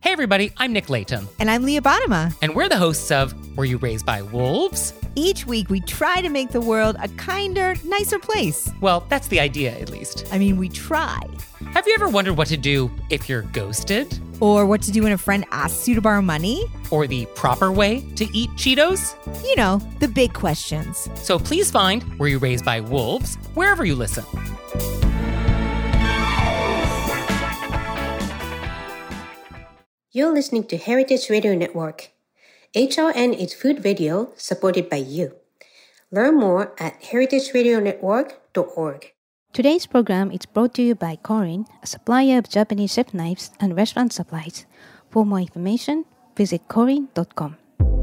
Hey everybody, I'm Nick Layton. And I'm Leah Bottima. And we're the hosts of Were You Raised by Wolves? Each week we try to make the world a kinder, nicer place. Well, that's the idea, at least. I mean, we try. Have you ever wondered what to do if you're ghosted? Or what to do when a friend asks you to borrow money? Or the proper way to eat Cheetos? You know, the big questions. So please find Were You Raised by Wolves wherever you listen. You're listening to Heritage Radio Network. HRN is food radio supported by you. Learn more at heritageradionetwork.org. Today's program is brought to you by Korin, a supplier of Japanese chef knives and restaurant supplies. For more information, visit korin.com.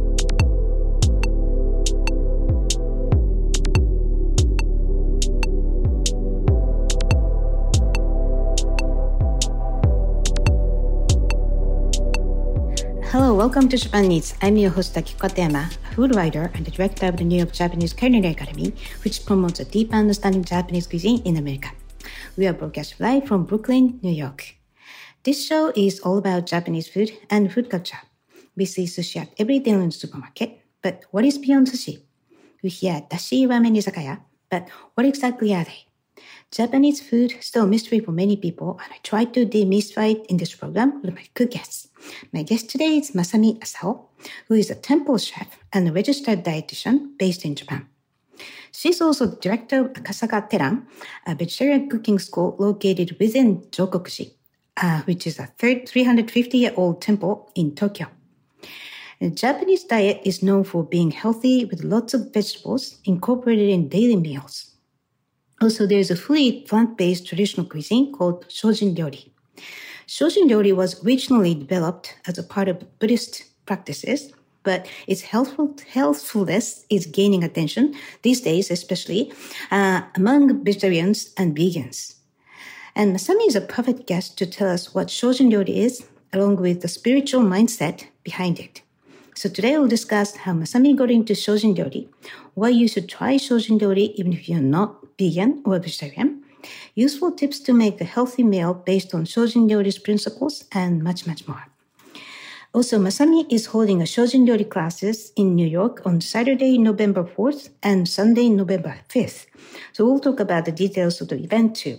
Hello, welcome to Japan Eats. I'm your host, Akiko Katayama, a food writer and the director of the New York Japanese Culinary Academy, which promotes a deep understanding of Japanese cuisine in America. We are broadcast live from Brooklyn, New York. This show is all about Japanese food and food culture. We see sushi at every day in the supermarket, but what is beyond sushi? We hear dashi ramen izakaya, but what exactly are they? Japanese food is still a mystery for many people, and I try to demystify it in this program with my good guests. My guest today is Masami Asao, who is a temple chef and a registered dietitian based in Japan. She's also the director of Akasaga Teran, a vegetarian cooking school located within Jokokuji, which is a 350-year-old temple in Tokyo. The Japanese diet is known for being healthy with lots of vegetables incorporated in daily meals. Also, there is a fully plant-based traditional cuisine called Shojin Ryori. Shojin Ryori was originally developed as a part of Buddhist practices, but its healthfulness is gaining attention these days, especially among vegetarians and vegans. And Masami is a perfect guest to tell us what Shojin Ryori is, along with the spiritual mindset behind it. So today we'll discuss how Masami got into Shojin Ryori, why you should try Shojin Ryori even if you're not vegan or vegetarian, useful tips to make a healthy meal based on Shojin Ryori's principles, and much, much more. Also, Masami is holding a Shojin Ryori classes in New York on Saturday, November 4th and Sunday, November 5th. So we'll talk about the details of the event too.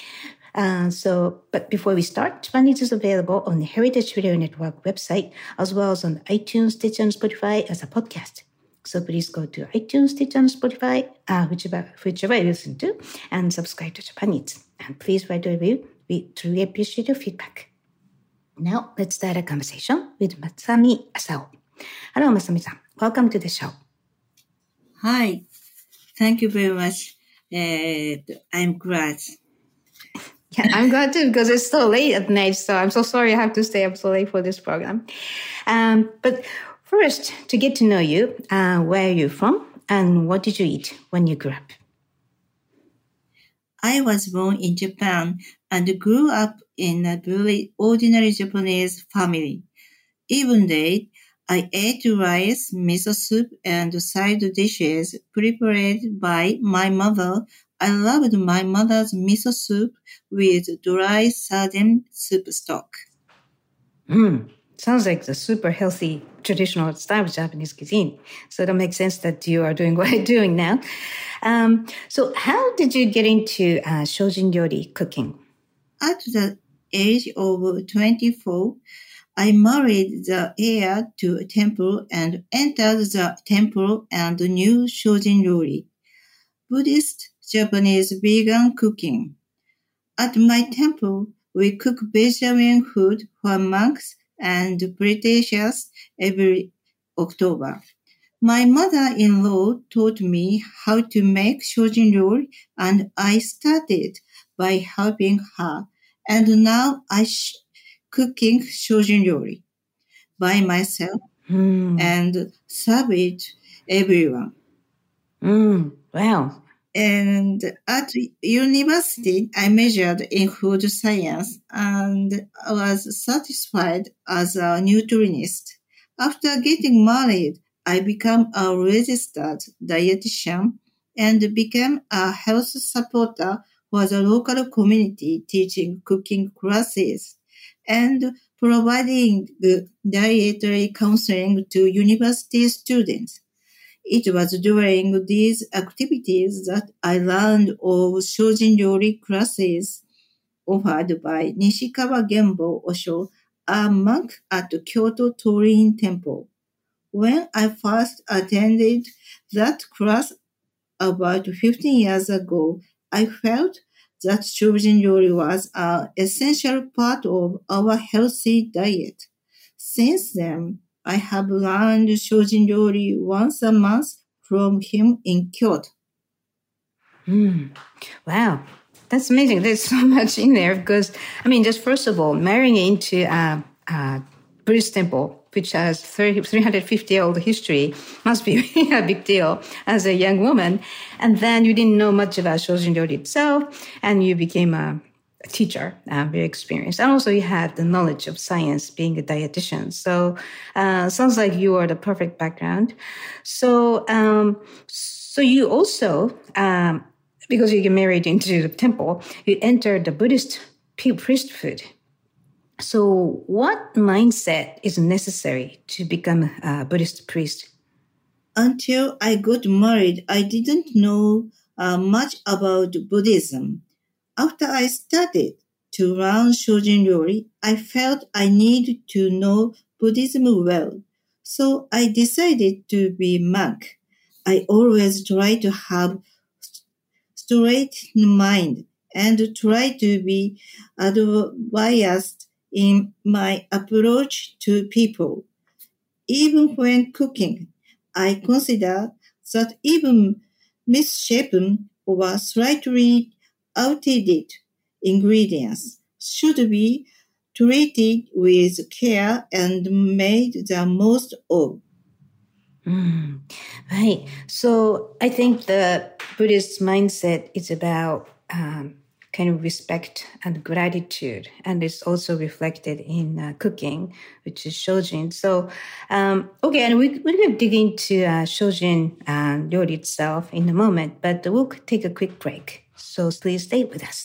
But before we start, Japanese is available on the Heritage Radio Network website, as well as on iTunes, Stitcher, and Spotify as a podcast. So please go to iTunes, Stitcher, and Spotify, whichever you listen to, and subscribe to Japanese. And please write a review. We truly appreciate your feedback. Now, let's start a conversation with Masami Asao. Hello, Masami-san. Welcome to the show. Hi. Thank you very much. I'm glad. Yeah, I'm glad too, because it's so late at night, so I'm so sorry I have to stay up so late for this program. But first, to get to know you, where are you from and what did you eat when you grew up? I was born in Japan and grew up in a very ordinary Japanese family. Even though I ate rice, miso soup, and side dishes prepared by my mother, I loved my mother's miso soup with dry sardine soup stock. Sounds like the super healthy traditional style of Japanese cuisine. So that makes sense that you are doing what you're doing now. So how did you get into Shojin Ryori cooking? At the age of 24, I married the heir to a temple and entered the temple and knew Shojin Ryori, Buddhist Japanese vegan cooking. At my temple, we cook vegetarian food for monks and pretentious every October. My mother-in-law taught me how to make Shojin Ryori, and I started by helping her. And now I'm cooking Shojin Ryori by myself and serve it everyone. Wow. And at university, I majored in food science and was certified as a nutritionist. After getting married, I became a registered dietitian and became a health supporter for the local community teaching cooking classes. And providing dietary counseling to university students. It was during these activities that I learned of Shojin Ryori classes offered by Nishikawa Genbo Osho, a monk at Kyoto Torin Temple. When I first attended that class about 15 years ago, I felt that Shojin Ryori was an essential part of our healthy diet. Since then, I have learned Shojin Ryori once a month from him in Kyoto. Wow, that's amazing. There's so much in there because, just first of all, marrying into a Buddhist temple, which has 350-year-old history, must be really a big deal as a young woman. And then you didn't know much about Shojin Ryori itself, and you became a teacher, very experienced. And also you had the knowledge of science, being a dietitian. So sounds like you are the perfect background. So you also, because you get married into the temple, you entered the Buddhist priesthood. So what mindset is necessary to become a Buddhist priest? Until I got married, I didn't know much about Buddhism. After I started to learn Shojin Ryori, I felt I needed to know Buddhism well. So I decided to be monk. I always try to have straight mind and try to be unbiased in my approach to people. Even when cooking, I consider that even misshapen or slightly outdated ingredients should be treated with care and made the most of. Right. So I think the Buddhist mindset is about kind of respect and gratitude, and it's also reflected in cooking, which is Shojin. So, okay, and we're going to dig into Shojin Ryori itself in a moment, but we'll take a quick break. So please stay with us.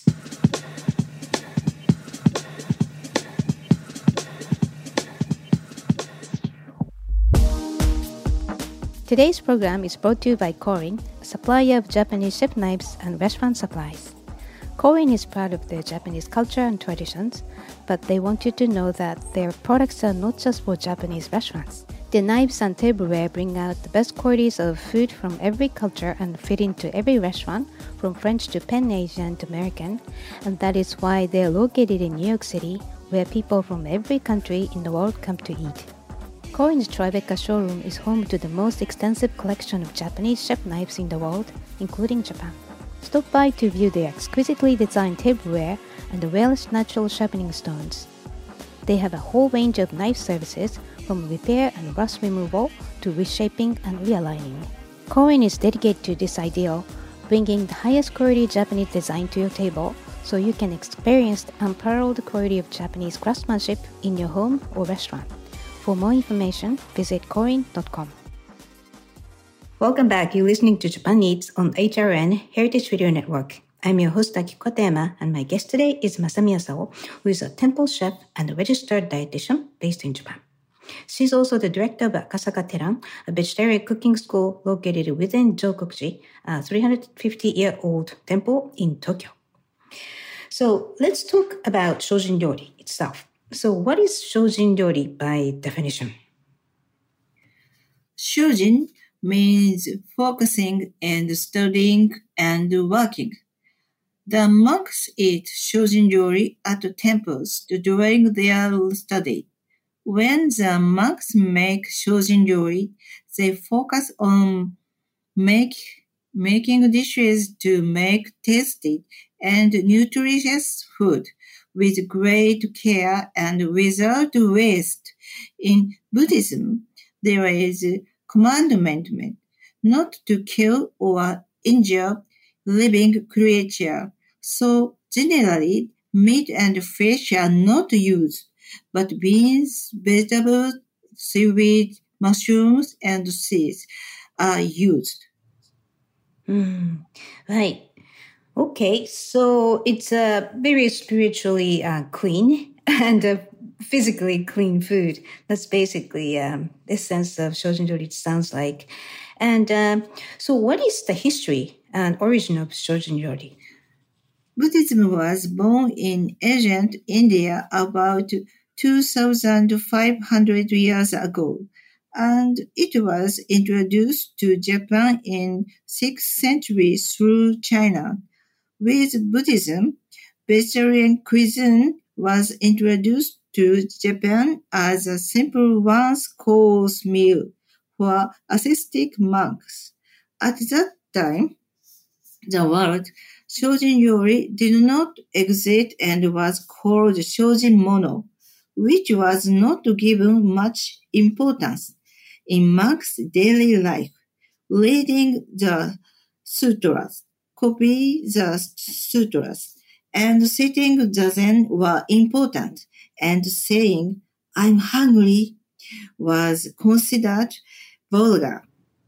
Today's program is brought to you by Korin, a supplier of Japanese chef knives and restaurant supplies. Korin is proud of their Japanese culture and traditions, but they want you to know that their products are not just for Japanese restaurants. Their knives and tableware bring out the best qualities of food from every culture and fit into every restaurant, from French to Pan-Asian to American, and that is why they are located in New York City, where people from every country in the world come to eat. Korin's Tribeca showroom is home to the most extensive collection of Japanese chef knives in the world, including Japan. Stop by to view their exquisitely designed tableware and the rarest natural sharpening stones. They have a whole range of knife services, from repair and rust removal to reshaping and realigning. Korin is dedicated to this ideal, bringing the highest quality Japanese design to your table so you can experience the unparalleled quality of Japanese craftsmanship in your home or restaurant. For more information, visit korin.com. Welcome back. You're listening to Japan Eats on HRN Heritage Radio Network. I'm your host, Akiko Katayama, and my guest today is Masami Asao, who is a temple chef and a registered dietitian based in Japan. She's also the director of Akasaka Teran, a vegetarian cooking school located within Jokokuji, a 350-year-old temple in Tokyo. So let's talk about Shojin Ryori itself. So what is Shojin Ryori by definition? Shojin means focusing and studying and working. The monks eat Shojin Ryori at temples during their study. When the monks make Shojin Ryori, they focus on making dishes to make tasty and nutritious food with great care and without waste. In Buddhism, there is a commandment not to kill or injure living creature. So generally, meat and fish are not used, but beans, vegetables, seaweed, mushrooms, and seeds are used. Right. Okay, so it's very spiritually clean and physically clean food. That's basically the essence of shoujinryori, it sounds like. And so what is the history and origin of shoujinryori? Buddhism was born in ancient India about 2,500 years ago, and it was introduced to Japan in 6th century through China. With Buddhism, vegetarian cuisine was introduced to Japan as a simple one-course meal for ascetic monks. At that time, the word shoujin-ryori did not exist and was called shoujin-mono, which was not given much importance in monks' daily life. Reading the sutras, copy the sutras, and sitting zazen were important, and saying, "I'm hungry," was considered vulgar.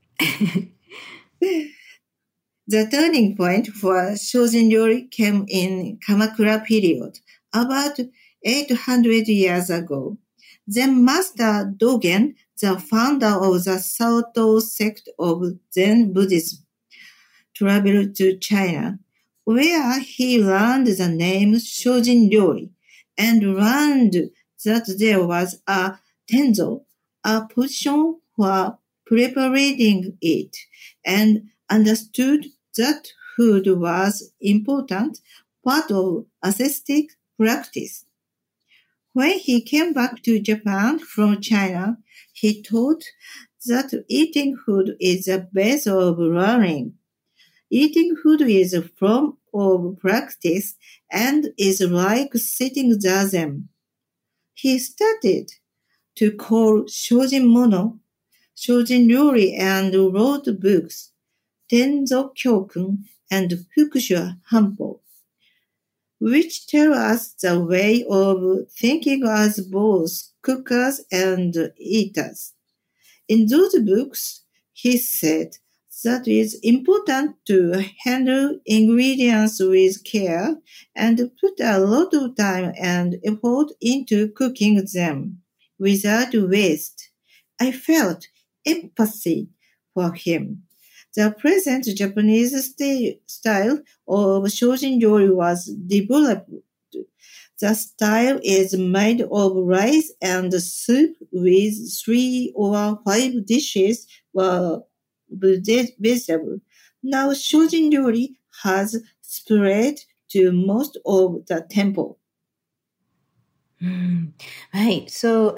The turning point for shoujin-ryori came in Kamakura period, about 800 years ago. Zen Master Dogen, the founder of the Saoto sect of Zen Buddhism, traveled to China, where he learned the name shoujin-ryori and learned that there was a tenzo, a position for preparing it, and understood that food was important part of ascetic practice. When he came back to Japan from China, he taught that eating food is the base of learning. Eating food is a form of practice and is like sitting zazen. He started to call shoujin-mono, shoujin-ryori, and wrote books, Tenzo Kyokun and Fukushu Hanpo, which tell us the way of thinking as both cookers and eaters. In those books, he said that it's important to handle ingredients with care and put a lot of time and effort into cooking them without waste. I felt empathy for him. The present Japanese style of shoujin-ryori was developed. The style is made of rice and soup with 3 or 5 dishes or vegetables. Now shoujin-ryori has spread to most of the temple. Right. So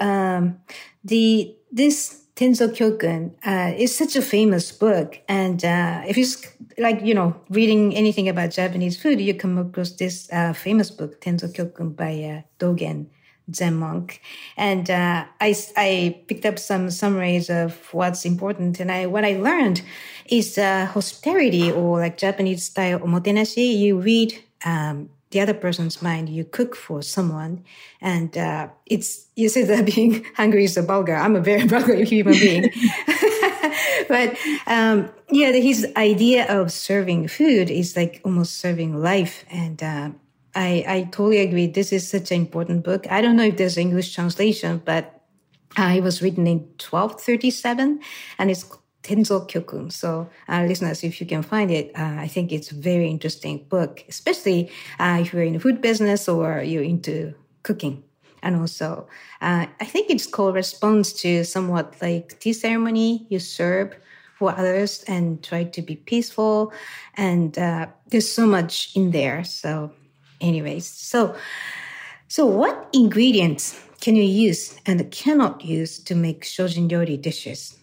this Tenzo Kyokun is such a famous book. And if you reading anything about Japanese food, you come across this famous book, Tenzo Kyokun by Dogen Zen monk. And I picked up some summaries of what's important. And what I learned is hospitality, or like Japanese style omotenashi. You read the other person's mind, you cook for someone, and you say that being hungry is a vulgar. I'm a very vulgar human being. But his idea of serving food is like almost serving life. And I totally agree. This is such an important book. I don't know if there's English translation, but it was written in 1237, and it's Tenzo Kyokun. So listeners, if you can find it, I think it's a very interesting book, especially if you're in the food business or you're into cooking. And also, I think it corresponds to somewhat like tea ceremony. You serve for others and try to be peaceful. And there's so much in there. So anyways, so what ingredients can you use and cannot use to make shoujin-ryori dishes?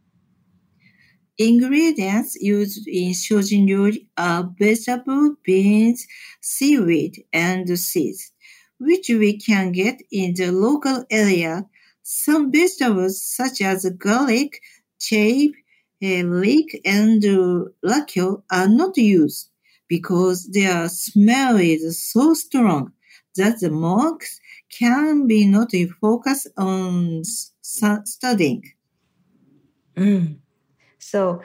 Ingredients used in shoujin-ryori are vegetable, beans, seaweed, and seeds, which we can get in the local area. Some vegetables such as garlic, chive, leek, and rakyo are not used because their smell is so strong that the monks can be not focused on studying. So,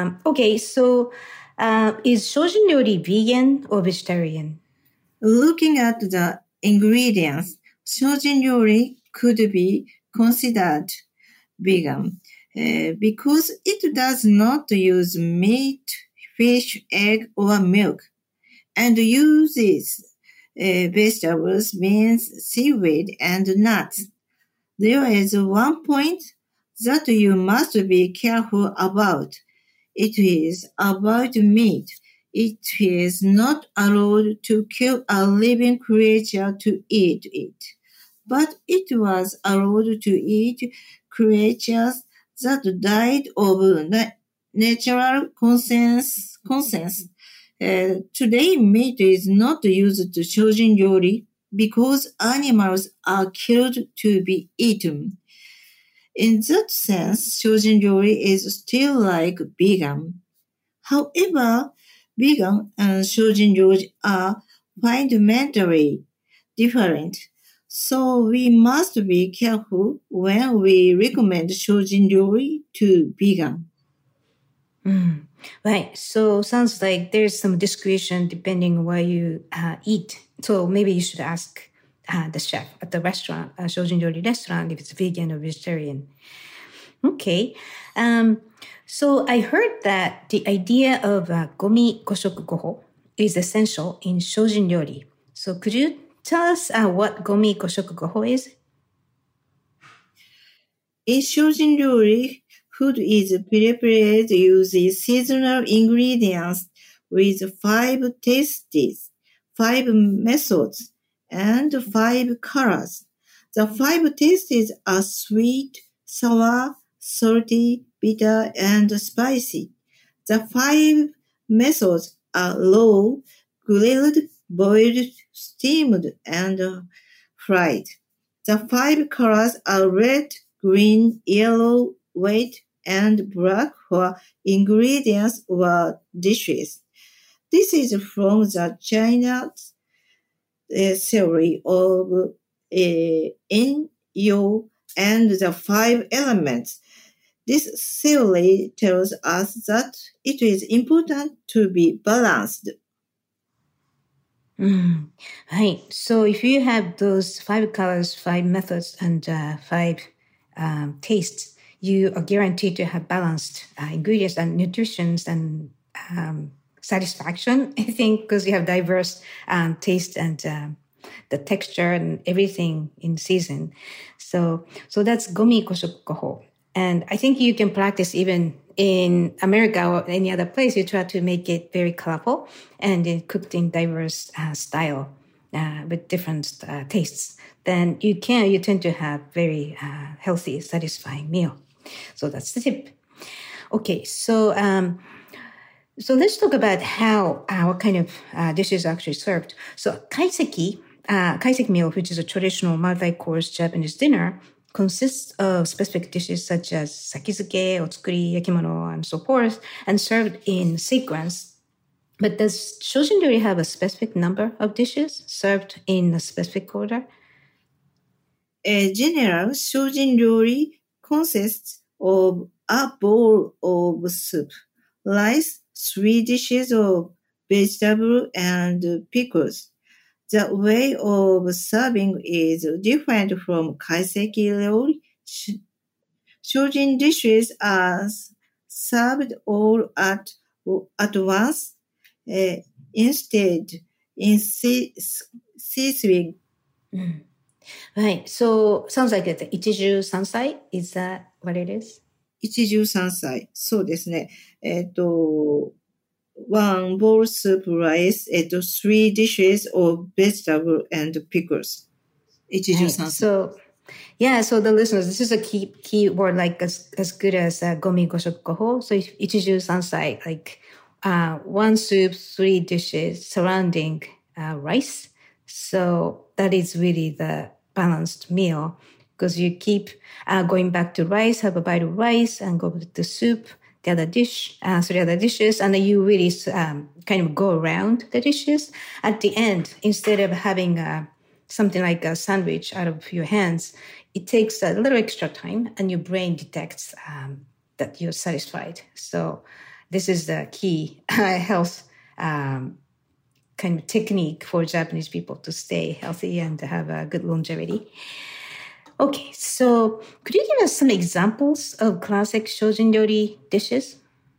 is shoujin-ryori vegan or vegetarian? Looking at the ingredients, Shojin ryori could be considered vegan because it does not use meat, fish, egg, or milk, and uses vegetables, beans, seaweed, and nuts. There is one point that you must be careful about. It is about meat. It is not allowed to kill a living creature to eat it, but it was allowed to eat creatures that died of natural conscience. Today, meat is not used to shojin ryori because animals are killed to be eaten. In that sense, shojin ryori is still like vegan. However, vegan and shojin ryori are fundamentally different. So we must be careful when we recommend shojin ryori to vegan. Right. So sounds like there's some discretion depending on where you eat. So maybe you should ask the chef at the restaurant, shojin ryori restaurant, if it's vegan or vegetarian. Okay. So I heard that the idea of gomi koshoku goho is essential in shojin ryori. So could you tell us what gomi koshoku goho is? In shojin ryori, food is prepared using seasonal ingredients with 5 tastes, 5 methods, and 5 colors. The 5 tastes are sweet, sour, salty, bitter, and spicy. The 5 methods are raw, grilled, boiled, steamed, and fried. The 5 colors are red, green, yellow, white, and black for ingredients or dishes. This is from the China's theory of Yin, Yang, and the 5 elements. This theory tells us that it is important to be balanced. Right. So if you have those 5 colors, 5 methods, and 5 tastes, you are guaranteed to have balanced ingredients and nutrition and satisfaction, I think, because you have diverse taste and the texture and everything in season. So that's gomi koshoku goho. And I think you can practice even in America or any other place. You try to make it very colorful and cooked in diverse style with different tastes. Then you tend to have very healthy, satisfying meal. So that's the tip. Okay, so let's talk about how what kind of dishes are actually served. So kaiseki meal, which is a traditional multi-course Japanese dinner, consists of specific dishes such as sakizuke, otsukuri, yakimono, and so forth, and served in sequence. But does shojin ryori have a specific number of dishes served in a specific order? In general, shojin ryori consists of a bowl of soup, rice, 3 dishes of vegetable, and pickles. The way of serving is different from kaiseki ryori. Shojin dishes are served all at once, instead in seasoning. Right. So sounds like the ichiju sansai. Is that what it is? 一汁三菜。そうですね。one bowl soup rice, 3 dishes of vegetable and pickles. 一汁三菜。 So, yeah, so the listeners, this is a key word, like as good as gomi koshoku goho. So ichiju sansai, like 1 soup, 3 dishes surrounding rice. So that is really the balanced meal, because you keep going back to rice, have a bite of rice, and go with the soup, the other dish, 3 other dishes, and then you really kind of go around the dishes. At the end, instead of having something like a sandwich out of your hands, it takes a little extra time, and your brain detects that you're satisfied. So this is the key health kind of technique for Japanese people to stay healthy and have a good longevity. Okay, so could you give us some examples of classic Shojin ryori dishes?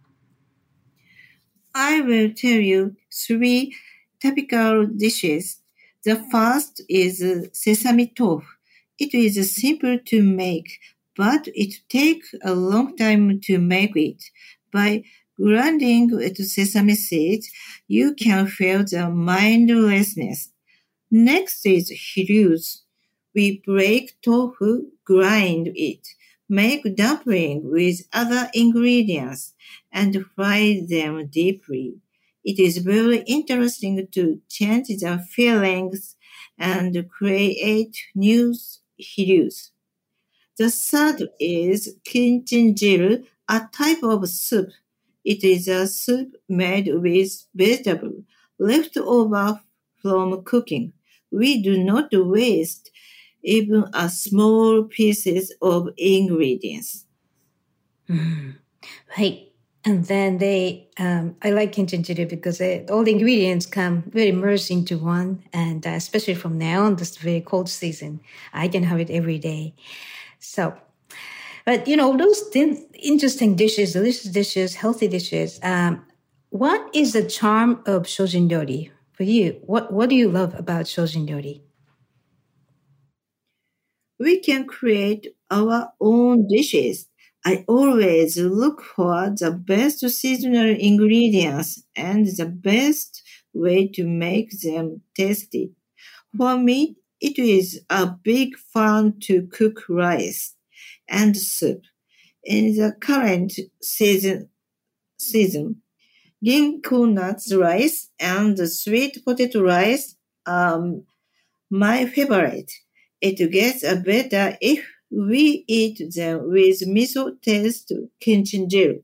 I will tell you 3 typical dishes. The first is sesame tofu. It is simple to make, but it takes a long time to make it. By grinding sesame seeds, you can feel the mindlessness. Next is hiryu. We break tofu, grind it, make dumpling with other ingredients, and fry them deeply. It is very interesting to change the fillings and create new hiryus. The third is kinchinjiru, a type of soup. It is a soup made with vegetable left over from cooking. We do not waste even a small pieces of ingredients. Right. And then I like kinchinjiru because all the ingredients come very merged into one. And especially from now on, this very cold season, I can have it every day. So, but those interesting dishes, delicious dishes, healthy dishes. What is the charm of Shojin ryori for you? What do you love about Shojin ryori? We can create our own dishes. I always look for the best seasonal ingredients and the best way to make them tasty. For me, it is a big fun to cook rice and soup. In the current season, ginkgo nuts rice and sweet potato rice are my favorite. It gets better if we eat them with miso taste kinchinjiru.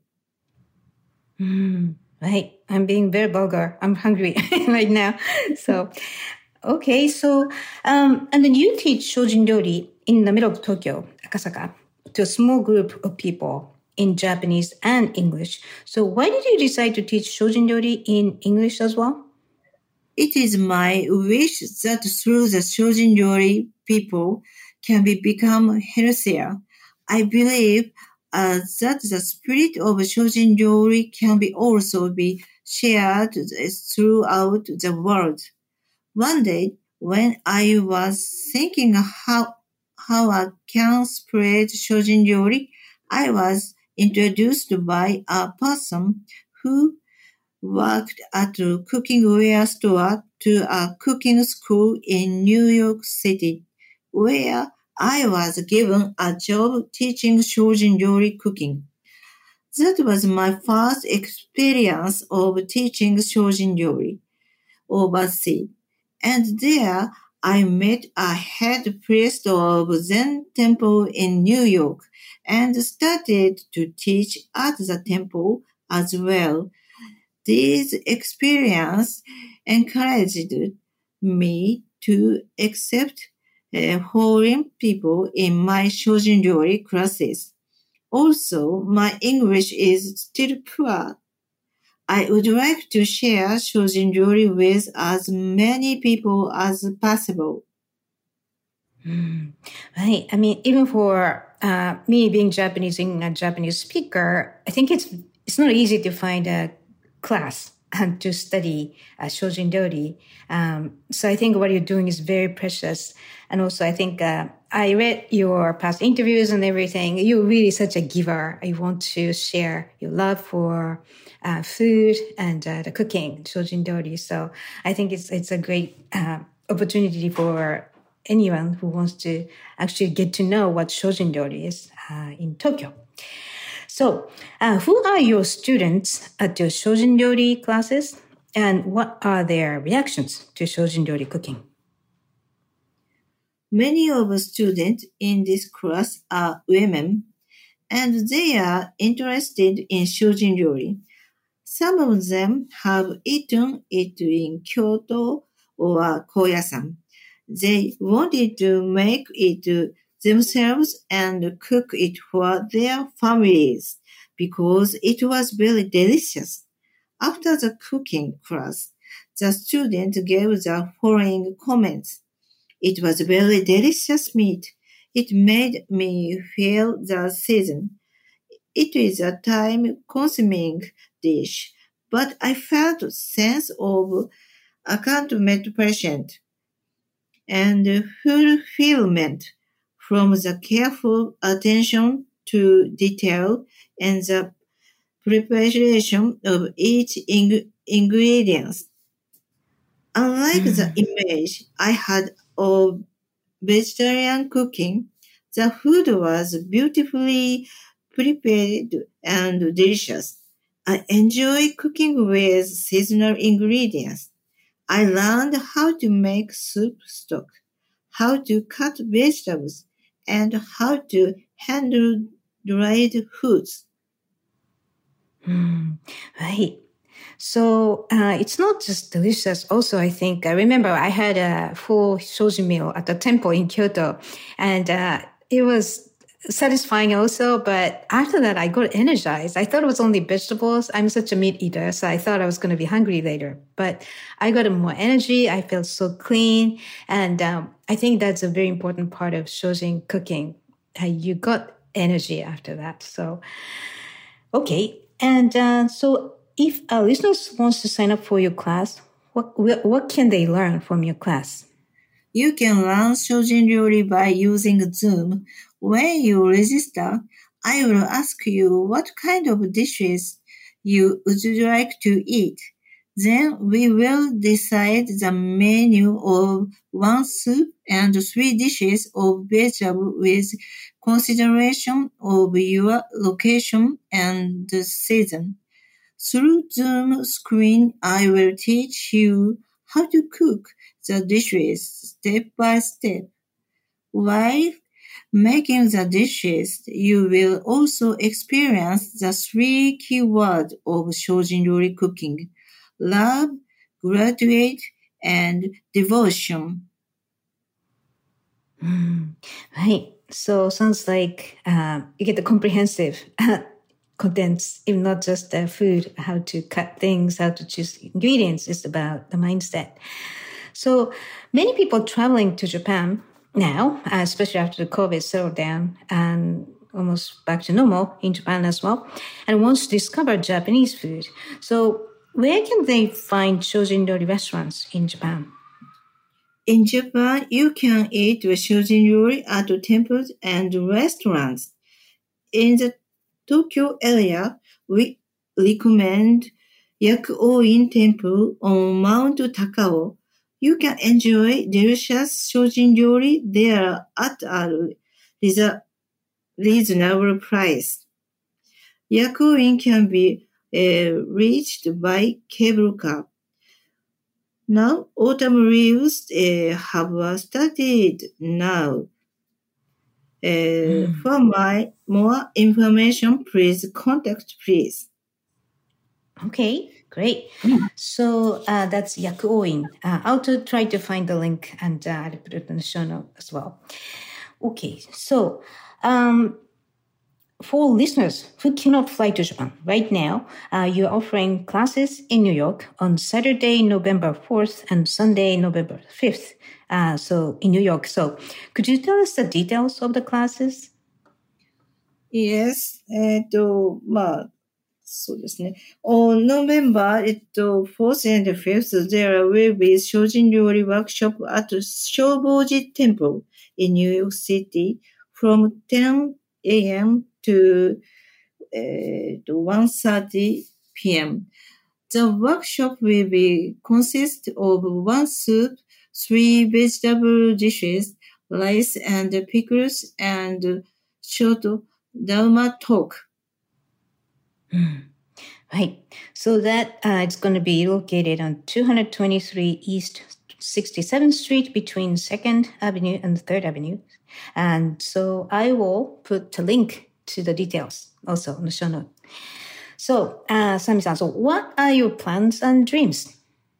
Right. I'm being very vulgar. I'm hungry right now. So, okay. So, and then you teach Shojin ryori in the middle of Tokyo, Akasaka, to a small group of people in Japanese and English. So why did you decide to teach Shojin ryori in English as well? It is my wish that through the Shojin ryori people can become healthier. I believe that the spirit of Shojin ryori can also be shared throughout the world. One day, when I was thinking how I can spread Shojin ryori, I was introduced by a person who worked at a cooking-ware store to a cooking school in New York City, where I was given a job teaching Shojin ryori cooking. That was my first experience of teaching Shojin ryori overseas. And there I met a head priest of Zen temple in New York and started to teach at the temple as well. This experience encouraged me to accept foreign people in my Shojin ryori classes. Also, my English is still poor. I would like to share Shojin ryori with as many people as possible. Right. I mean, even for me being Japanese and a Japanese speaker, I think it's not easy to find a class and to study Shojin ryori. So I think what you're doing is very precious. And also, I think I read your past interviews and everything. You're really such a giver. You want to share your love for food and the cooking, Shojin ryori. So I think it's a great opportunity for anyone who wants to actually get to know what Shojin ryori is in Tokyo. So, who are your students at your Shojin ryori classes, and what are their reactions to Shojin ryori cooking? Many of the students in this class are women, and they are interested in Shojin ryori. Some of them have eaten it in Kyoto or Koyasan. They wanted to make it themselves and cook it for their families because it was very delicious. After the cooking class, the student gave the following comments. It was very delicious meat. It made me feel the season. It is a time-consuming dish, but I felt a sense of accomplishment and fulfillment from the careful attention to detail and the preparation of each ingredient. Unlike the image I had of vegetarian cooking, the food was beautifully prepared and delicious. I enjoy cooking with seasonal ingredients. I learned how to make soup stock, how to cut vegetables, and how to handle dried foods. Right. So it's not just delicious. Also, I think I remember I had a full shoji meal at the temple in Kyoto, and it was satisfying also. But after that, I got energized. I thought it was only vegetables. I'm such a meat eater, so I thought I was going to be hungry later. But I got more energy. I felt so clean, and I think that's a very important part of shojin cooking. You got energy after that. So okay, and so if a listener wants to sign up for your class, what can they learn from your class? You can learn Shojin Ryori by using Zoom. When you register, I will ask you what kind of dishes you would like to eat. Then we will decide the menu of one soup and 3 dishes of vegetable with consideration of your location and the season. Through Zoom screen, I will teach you how to cook the dishes step by step. While making the dishes, you will also experience the 3 keywords of Shojin Ryori cooking: love, gratitude, and devotion. Right. So sounds like you get the comprehensive contents, if not just the food, how to cut things, how to choose ingredients. It's about the mindset. So many people traveling to Japan now, especially after the COVID settled down and almost back to normal in Japan as well, and wants to discover Japanese food. So where can they find Shojin Ryori restaurants in Japan? In Japan, you can eat Shojin Ryori at temples and restaurants. In the Tokyo area, we recommend Yakuoin Temple on Mount Takao. You can enjoy delicious Shojin Ryori there at a reasonable price. Yakuoin can be reached by cable car. Now, autumn leaves have started now. For more information, please contact, please. Okay, great. So that's Yakuoin. I'll try to find the link and I'll put it in the show note as well. Okay, so for listeners who cannot fly to Japan right now, you're offering classes in New York on Saturday, November 4th and Sunday, November 5th. So in New York. So could you tell us the details of the classes? Yes. そうですね。On November 4th and 5th, there will be Shojin Ryori workshop at Shoboji Temple in New York City from 10 a.m. to 1:30 p.m. The workshop will consist of 1 soup, 3 vegetable dishes, rice and pickles, and short Dharma talk. Right. So that it's going to be located on 223 East 67th Street between 2nd Avenue and 3rd Avenue. And so I will put a link to the details also on the show note. So, Sami-san, so what are your plans and dreams?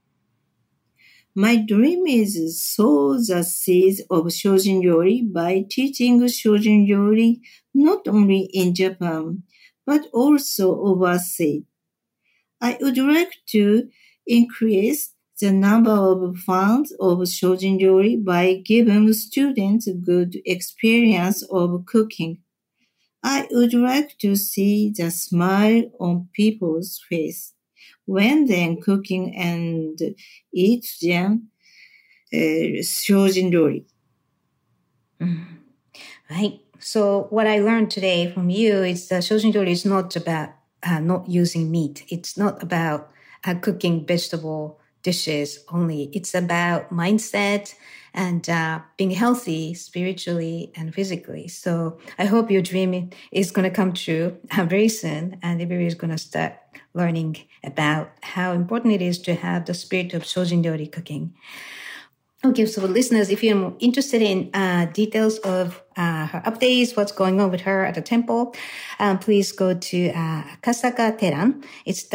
My dream is to sow the seeds of Shojin Ryori by teaching Shojin Ryori not only in Japan, but also overseas. I would like to increase the number of fans of Shojin Ryori by giving students a good experience of cooking. I would like to see the smile on people's face when they're cooking and eat them Shojin Ryori. Right. So what I learned today from you is that Shojin Ryori is not about not using meat. It's not about cooking vegetable dishes only. It's about mindset and being healthy spiritually and physically. So I hope your dream is going to come true very soon, and everybody is going to start learning about how important it is to have the spirit of Shojin Ryori cooking. Okay, so listeners, if you're interested in details of her updates, what's going on with her at the temple, please go to Akasaka Teran. It's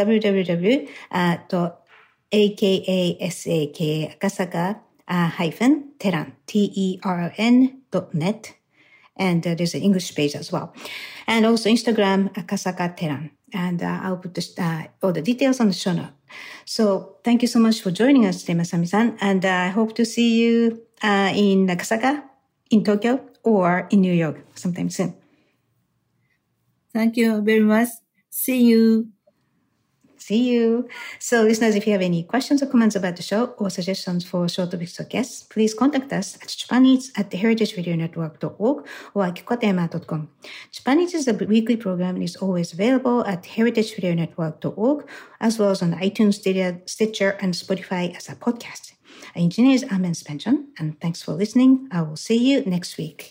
www.akasaka-teran, TERN.net. And there's an English page as well. And also Instagram, Akasaka Teran. And I'll put all the details on the show note. So thank you so much for joining us today, Masami-san. And I hope to see you in Akasaka, in Tokyo, or in New York sometime soon. Thank you very much. See you. See you. So listeners, if you have any questions or comments about the show or suggestions for show topics or guests, please contact us at japaneats@heritageradionetwork.org or at kikotema.com. Japan Eats is a weekly program and is always available at heritageradionetwork.org as well as on iTunes, Stitcher, and Spotify as a podcast. Our engineer is Amen Spenjon, and thanks for listening. I will see you next week.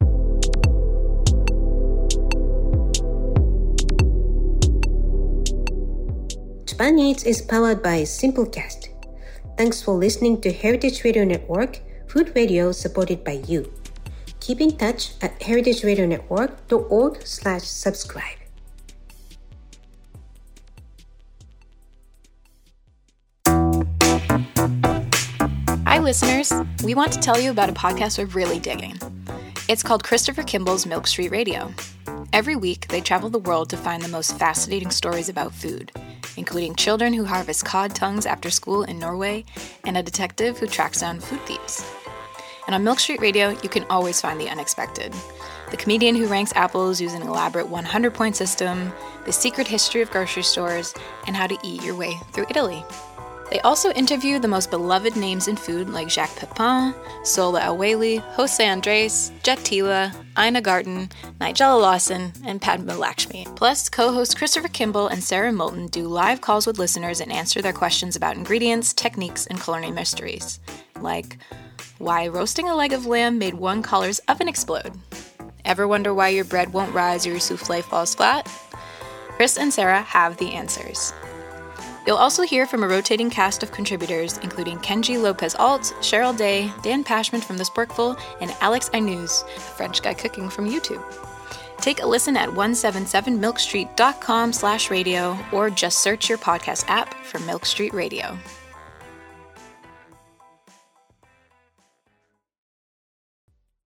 Japan Eats is powered by Simplecast. Thanks for listening to Heritage Radio Network, food radio supported by you. Keep in touch at heritageradionetwork.org/subscribe. Hi, listeners. We want to tell you about a podcast we're really digging. It's called Christopher Kimball's Milk Street Radio. Every week, they travel the world to find the most fascinating stories about food, including children who harvest cod tongues after school in Norway and a detective who tracks down food thieves. And on Milk Street Radio, you can always find the unexpected. The comedian who ranks apples using an elaborate 100-point system, the secret history of grocery stores, and how to eat your way through Italy. They also interview the most beloved names in food like Jacques Pepin, Sola Aweli, Jose Andres, Jet Tila, Ina Garten, Nigella Lawson, and Padma Lakshmi. Plus, co-hosts Christopher Kimball and Sarah Moulton do live calls with listeners and answer their questions about ingredients, techniques, and culinary mysteries. Like, why roasting a leg of lamb made one caller's oven explode? Ever wonder why your bread won't rise or your souffle falls flat? Chris and Sarah have the answers. You'll also hear from a rotating cast of contributors, including Kenji Lopez-Alt, Cheryl Day, Dan Pashman from The Sporkful, and Alex Ainuz, a French guy cooking from YouTube. Take a listen at 177milkstreet.com/radio or just search your podcast app for Milk Street Radio.